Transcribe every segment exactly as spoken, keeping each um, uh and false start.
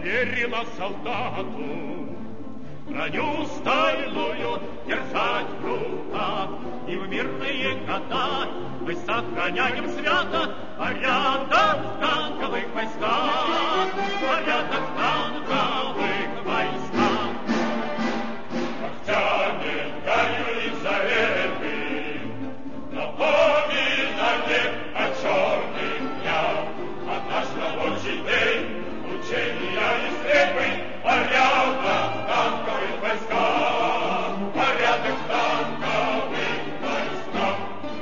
доверила солдату броню стальную держать в руках. И в мирные года мы сохраняем свято порядок в танковых войсках, порядок в танковых войсках. Как тянет гарью Елизаветы, напоминание о черных днях, от наш рабочий день, учения и стрельбы, порядок в танковых войсках, порядок в танковых войсках.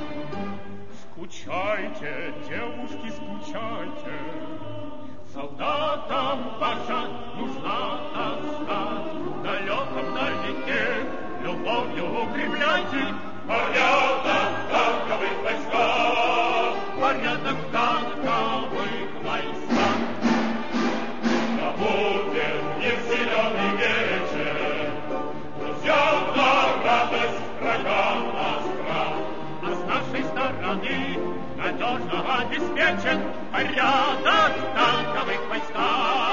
Скучайте, девушки, скучайте, солдатам ваша нужна тоска. В далеком далеке любовью укрепляйте порядок в танковых войсках, порядок в танковых войсках. Да будет мир зеленый вечер, друзьям на радость, врагам на страх. А с нашей стороны надежно обеспечен порядок в танковых войсках.